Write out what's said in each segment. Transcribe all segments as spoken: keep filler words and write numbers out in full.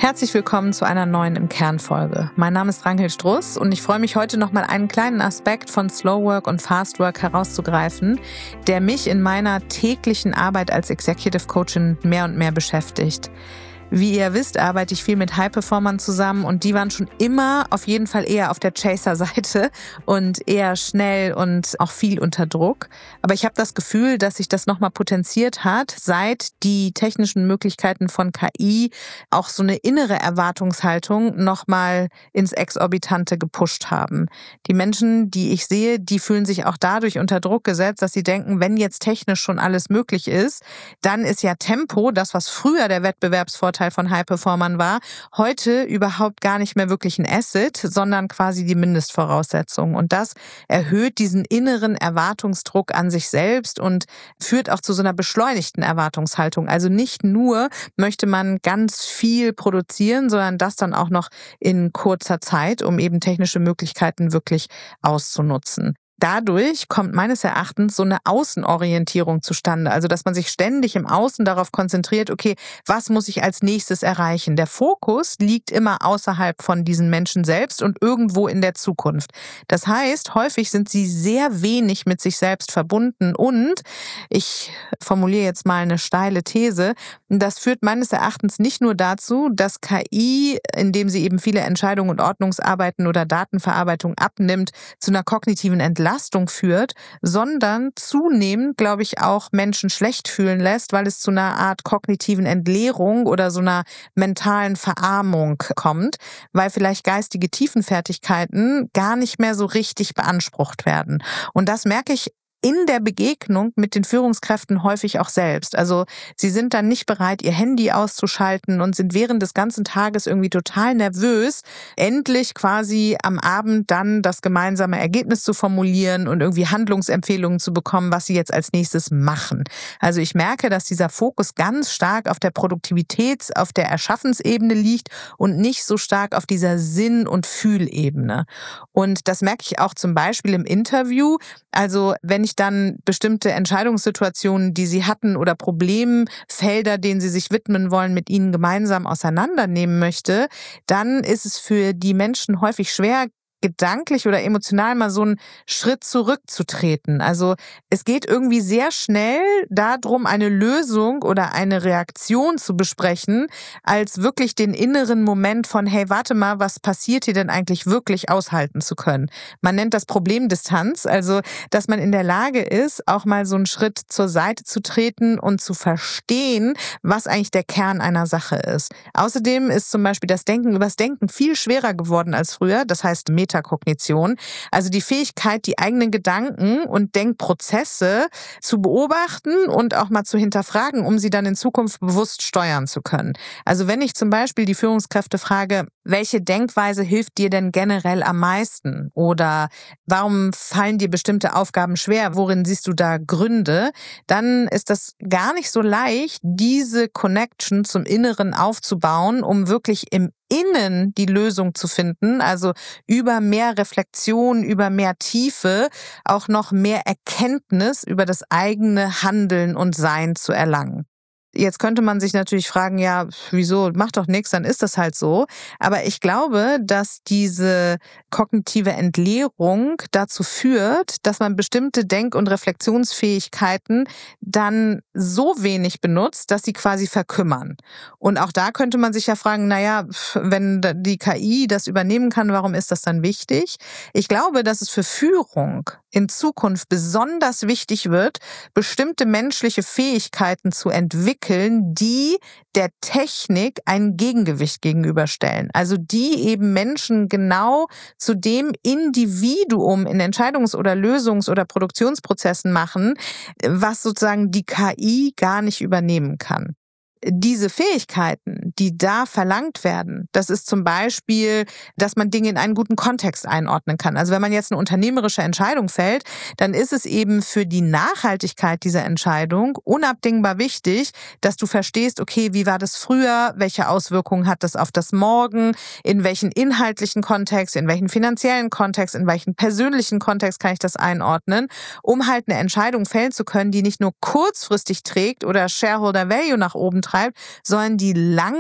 Herzlich willkommen zu einer neuen Im Kern-Folge. Mein Name ist Ranghil Struss und ich freue mich heute nochmal einen kleinen Aspekt von Slow Work und Fast Work herauszugreifen, der mich in meiner täglichen Arbeit als Executive Coachin mehr und mehr beschäftigt. Wie ihr wisst, arbeite ich viel mit High-Performern zusammen und die waren schon immer auf jeden Fall eher auf der Chaser-Seite und eher schnell und auch viel unter Druck. Aber ich habe das Gefühl, dass sich das nochmal potenziert hat, seit die technischen Möglichkeiten von K I auch so eine innere Erwartungshaltung nochmal ins Exorbitante gepusht haben. Die Menschen, die ich sehe, die fühlen sich auch dadurch unter Druck gesetzt, dass sie denken, wenn jetzt technisch schon alles möglich ist, dann ist ja Tempo, das was früher der Wettbewerbsvorteil von High-Performern war, heute überhaupt gar nicht mehr wirklich ein Asset, sondern quasi die Mindestvoraussetzung. Und das erhöht diesen inneren Erwartungsdruck an sich selbst und führt auch zu so einer beschleunigten Erwartungshaltung. Also nicht nur möchte man ganz viel produzieren, sondern das dann auch noch in kurzer Zeit, um eben technische Möglichkeiten wirklich auszunutzen. Dadurch kommt meines Erachtens so eine Außenorientierung zustande, also dass man sich ständig im Außen darauf konzentriert, okay, was muss ich als nächstes erreichen? Der Fokus liegt immer außerhalb von diesen Menschen selbst und irgendwo in der Zukunft. Das heißt, häufig sind sie sehr wenig mit sich selbst verbunden und, ich formuliere jetzt mal eine steile These, das führt meines Erachtens nicht nur dazu, dass K I, indem sie eben viele Entscheidungen und Ordnungsarbeiten oder Datenverarbeitung abnimmt, zu einer kognitiven Entlastung Belastung führt, sondern zunehmend, glaube ich, auch Menschen schlecht fühlen lässt, weil es zu einer Art kognitiven Entleerung oder so einer mentalen Verarmung kommt, weil vielleicht geistige Tiefenfertigkeiten gar nicht mehr so richtig beansprucht werden. Und das merke ich in der Begegnung mit den Führungskräften häufig auch selbst. Also sie sind dann nicht bereit, ihr Handy auszuschalten und sind während des ganzen Tages irgendwie total nervös, endlich quasi am Abend dann das gemeinsame Ergebnis zu formulieren und irgendwie Handlungsempfehlungen zu bekommen, was sie jetzt als nächstes machen. Also ich merke, dass dieser Fokus ganz stark auf der Produktivitäts-, auf der Erschaffensebene liegt und nicht so stark auf dieser Sinn- und Fühlebene. Und das merke ich auch zum Beispiel im Interview. Also wenn ich dann bestimmte Entscheidungssituationen, die sie hatten oder Problemfelder, denen sie sich widmen wollen, mit ihnen gemeinsam auseinandernehmen möchte, dann ist es für die Menschen häufig schwer, gedanklich oder emotional mal so einen Schritt zurückzutreten. Also es geht irgendwie sehr schnell darum, eine Lösung oder eine Reaktion zu besprechen, als wirklich den inneren Moment von, hey, warte mal, was passiert hier denn eigentlich wirklich aushalten zu können. Man nennt das Problemdistanz, also dass man in der Lage ist, auch mal so einen Schritt zur Seite zu treten und zu verstehen, was eigentlich der Kern einer Sache ist. Außerdem ist zum Beispiel das Denken übers Denken viel schwerer geworden als früher, das heißt Metakognition, also die Fähigkeit, die eigenen Gedanken und Denkprozesse zu beobachten und auch mal zu hinterfragen, um sie dann in Zukunft bewusst steuern zu können. Also wenn ich zum Beispiel die Führungskräfte frage, welche Denkweise hilft dir denn generell am meisten? Oder warum fallen dir bestimmte Aufgaben schwer? Worin siehst du da Gründe? Dann ist das gar nicht so leicht, diese Connection zum Inneren aufzubauen, um wirklich im Innen die Lösung zu finden, also über mehr Reflexion, über mehr Tiefe, auch noch mehr Erkenntnis über das eigene Handeln und Sein zu erlangen. Jetzt könnte man sich natürlich fragen, ja, wieso, macht doch nichts, dann ist das halt so. Aber ich glaube, dass diese kognitive Entleerung dazu führt, dass man bestimmte Denk- und Reflexionsfähigkeiten dann so wenig benutzt, dass sie quasi verkümmern. Und auch da könnte man sich ja fragen, naja, wenn die K I das übernehmen kann, warum ist das dann wichtig? Ich glaube, dass es für Führung in Zukunft besonders wichtig wird, bestimmte menschliche Fähigkeiten zu entwickeln, die der Technik ein Gegengewicht gegenüberstellen. Also die eben Menschen genau zu dem Individuum in Entscheidungs- oder Lösungs- oder Produktionsprozessen machen, was sozusagen die K I gar nicht übernehmen kann. Diese Fähigkeiten, die da verlangt werden, das ist zum Beispiel, dass man Dinge in einen guten Kontext einordnen kann. Also wenn man jetzt eine unternehmerische Entscheidung fällt, dann ist es eben für die Nachhaltigkeit dieser Entscheidung unabdingbar wichtig, dass du verstehst, okay, wie war das früher, welche Auswirkungen hat das auf das Morgen, in welchen inhaltlichen Kontext, in welchen finanziellen Kontext, in welchen persönlichen Kontext kann ich das einordnen, um halt eine Entscheidung fällen zu können, die nicht nur kurzfristig trägt oder Shareholder Value nach oben treibt, sondern die langfristig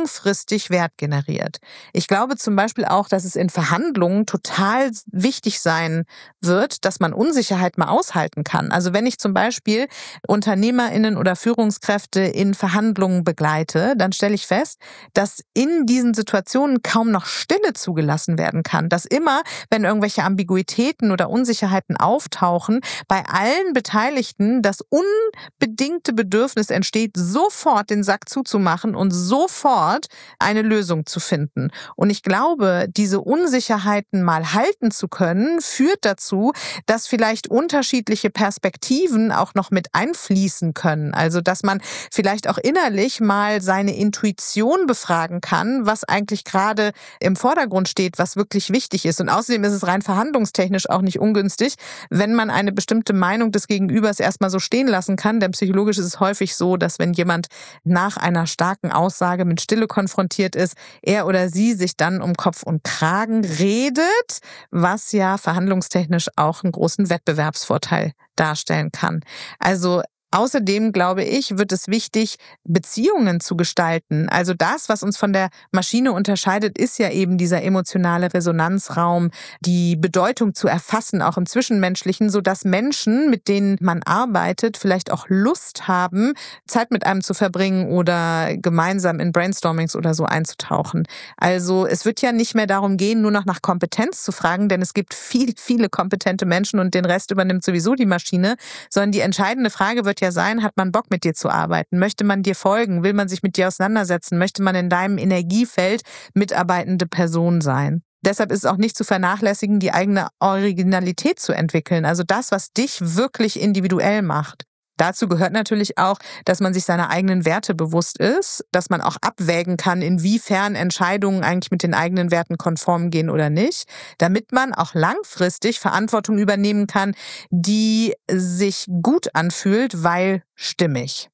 langfristig Wert generiert. Ich glaube zum Beispiel auch, dass es in Verhandlungen total wichtig sein wird, dass man Unsicherheit mal aushalten kann. Also wenn ich zum Beispiel UnternehmerInnen oder Führungskräfte in Verhandlungen begleite, dann stelle ich fest, dass in diesen Situationen kaum noch Stille zugelassen werden kann. Dass immer, wenn irgendwelche Ambiguitäten oder Unsicherheiten auftauchen, bei allen Beteiligten das unbedingte Bedürfnis entsteht, sofort den Sack zuzumachen und sofort eine Lösung zu finden. Und ich glaube, diese Unsicherheiten mal halten zu können, führt dazu, dass vielleicht unterschiedliche Perspektiven auch noch mit einfließen können. Also, dass man vielleicht auch innerlich mal seine Intuition befragen kann, was eigentlich gerade im Vordergrund steht, was wirklich wichtig ist. Und außerdem ist es rein verhandlungstechnisch auch nicht ungünstig, wenn man eine bestimmte Meinung des Gegenübers erstmal so stehen lassen kann. Denn psychologisch ist es häufig so, dass wenn jemand nach einer starken Aussage mit Stille konfrontiert ist, er oder sie sich dann um Kopf und Kragen redet, was ja verhandlungstechnisch auch einen großen Wettbewerbsvorteil darstellen kann. Also außerdem, glaube ich, wird es wichtig, Beziehungen zu gestalten. Also das, was uns von der Maschine unterscheidet, ist ja eben dieser emotionale Resonanzraum, die Bedeutung zu erfassen, auch im Zwischenmenschlichen, sodass Menschen, mit denen man arbeitet, vielleicht auch Lust haben, Zeit mit einem zu verbringen oder gemeinsam in Brainstormings oder so einzutauchen. Also es wird ja nicht mehr darum gehen, nur noch nach Kompetenz zu fragen, denn es gibt viel, viele kompetente Menschen und den Rest übernimmt sowieso die Maschine, sondern die entscheidende Frage wird ja sein, hat man Bock mit dir zu arbeiten? Möchte man dir folgen? Will man sich mit dir auseinandersetzen? Möchte man in deinem Energiefeld mitarbeitende Person sein? Deshalb ist es auch nicht zu vernachlässigen, die eigene Originalität zu entwickeln. Also das, was dich wirklich individuell macht. Dazu gehört natürlich auch, dass man sich seiner eigenen Werte bewusst ist, dass man auch abwägen kann, inwiefern Entscheidungen eigentlich mit den eigenen Werten konform gehen oder nicht, damit man auch langfristig Verantwortung übernehmen kann, die sich gut anfühlt, weil stimmig.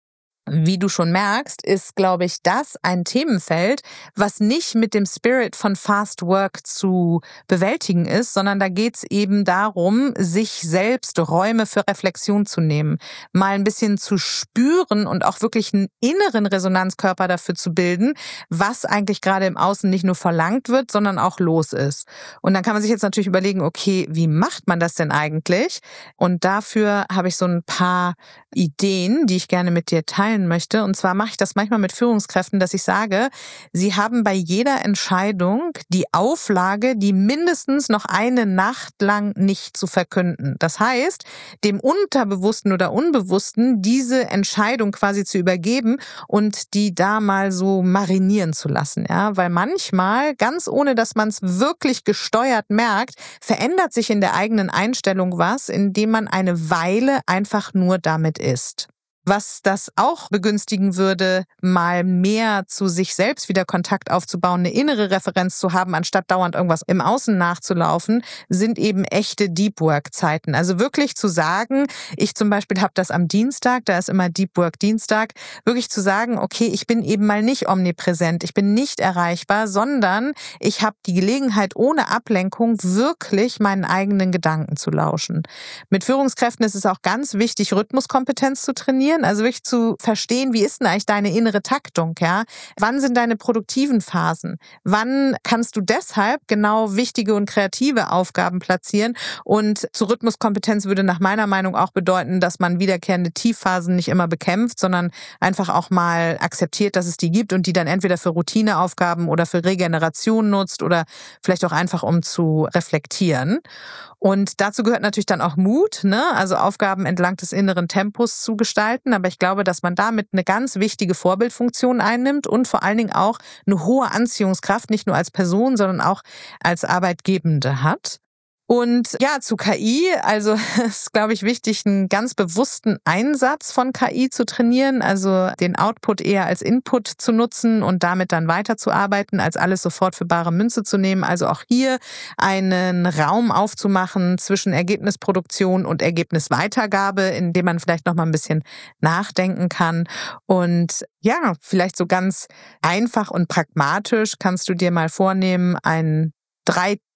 Wie du schon merkst, ist, glaube ich, das ein Themenfeld, was nicht mit dem Spirit von Fast Work zu bewältigen ist, sondern da geht es eben darum, sich selbst Räume für Reflexion zu nehmen, mal ein bisschen zu spüren und auch wirklich einen inneren Resonanzkörper dafür zu bilden, was eigentlich gerade im Außen nicht nur verlangt wird, sondern auch los ist. Und dann kann man sich jetzt natürlich überlegen, okay, wie macht man das denn eigentlich? Und dafür habe ich so ein paar Ideen, die ich gerne mit dir teilen möchte. Und zwar mache ich das manchmal mit Führungskräften, dass ich sage, sie haben bei jeder Entscheidung die Auflage, die mindestens noch eine Nacht lang nicht zu verkünden. Das heißt, dem Unterbewussten oder Unbewussten diese Entscheidung quasi zu übergeben und die da mal so marinieren zu lassen. Ja, weil manchmal, ganz ohne dass man es wirklich gesteuert merkt, verändert sich in der eigenen Einstellung was, indem man eine Weile einfach nur damit ist. Was das auch begünstigen würde, mal mehr zu sich selbst wieder Kontakt aufzubauen, eine innere Referenz zu haben, anstatt dauernd irgendwas im Außen nachzulaufen, sind eben echte Deep Work Zeiten. Also wirklich zu sagen, ich zum Beispiel habe das am Dienstag, da ist immer Deep Work Dienstag, wirklich zu sagen, okay, ich bin eben mal nicht omnipräsent, ich bin nicht erreichbar, sondern ich habe die Gelegenheit, ohne Ablenkung wirklich meinen eigenen Gedanken zu lauschen. Mit Führungskräften ist es auch ganz wichtig, Rhythmuskompetenz zu trainieren. Also wirklich zu verstehen, wie ist denn eigentlich deine innere Taktung, ja? Wann sind deine produktiven Phasen? Wann kannst du deshalb genau wichtige und kreative Aufgaben platzieren? Und zu Rhythmuskompetenz würde nach meiner Meinung auch bedeuten, dass man wiederkehrende Tiefphasen nicht immer bekämpft, sondern einfach auch mal akzeptiert, dass es die gibt und die dann entweder für Routineaufgaben oder für Regeneration nutzt oder vielleicht auch einfach um zu reflektieren. Und dazu gehört natürlich dann auch Mut, ne? Also Aufgaben entlang des inneren Tempos zu gestalten. Aber ich glaube, dass man damit eine ganz wichtige Vorbildfunktion einnimmt und vor allen Dingen auch eine hohe Anziehungskraft, nicht nur als Person, sondern auch als Arbeitgebende hat. Und ja, zu K I, also es ist, glaube ich, wichtig, einen ganz bewussten Einsatz von K I zu trainieren, also den Output eher als Input zu nutzen und damit dann weiterzuarbeiten, als alles sofort für bare Münze zu nehmen. Also auch hier einen Raum aufzumachen zwischen Ergebnisproduktion und Ergebnisweitergabe, in dem man vielleicht noch mal ein bisschen nachdenken kann. Und ja, vielleicht so ganz einfach und pragmatisch kannst du dir mal vornehmen, einen drei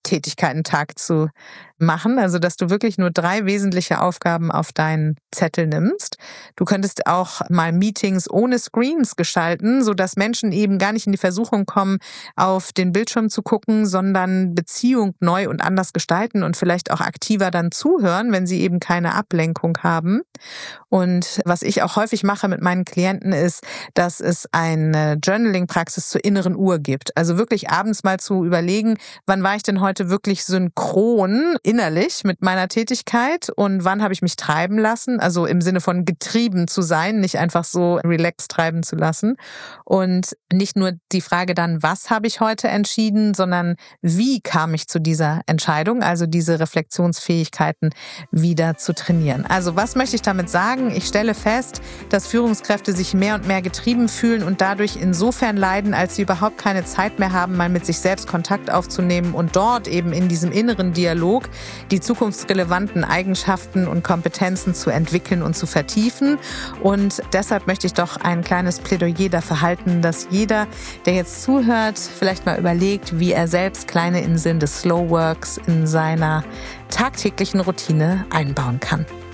Tätigkeiten-Tag zu machen, also dass du wirklich nur drei wesentliche Aufgaben auf deinen Zettel nimmst. Du könntest auch mal Meetings ohne Screens gestalten, sodass Menschen eben gar nicht in die Versuchung kommen, auf den Bildschirm zu gucken, sondern Beziehung neu und anders gestalten und vielleicht auch aktiver dann zuhören, wenn sie eben keine Ablenkung haben. Und was ich auch häufig mache mit meinen Klienten ist, dass es eine Journaling-Praxis zur inneren Uhr gibt. Also wirklich abends mal zu überlegen, wann war ich denn heute wirklich synchron innerlich mit meiner Tätigkeit und wann habe ich mich treiben lassen, also im Sinne von getrieben zu sein, nicht einfach so relaxed treiben zu lassen. Und nicht nur die Frage dann, was habe ich heute entschieden, sondern wie kam ich zu dieser Entscheidung, also diese Reflexionsfähigkeiten wieder zu trainieren. Also was möchte ich damit sagen? Ich stelle fest, dass Führungskräfte sich mehr und mehr getrieben fühlen und dadurch insofern leiden, als sie überhaupt keine Zeit mehr haben, mal mit sich selbst Kontakt aufzunehmen und dort eben in diesem inneren Dialog die zukunftsrelevanten Eigenschaften und Kompetenzen zu entwickeln und zu vertiefen. Und deshalb möchte ich doch ein kleines Plädoyer dafür halten, dass jeder, der jetzt zuhört, vielleicht mal überlegt, wie er selbst kleine Inseln des Slow Works in seiner tagtäglichen Routine einbauen kann.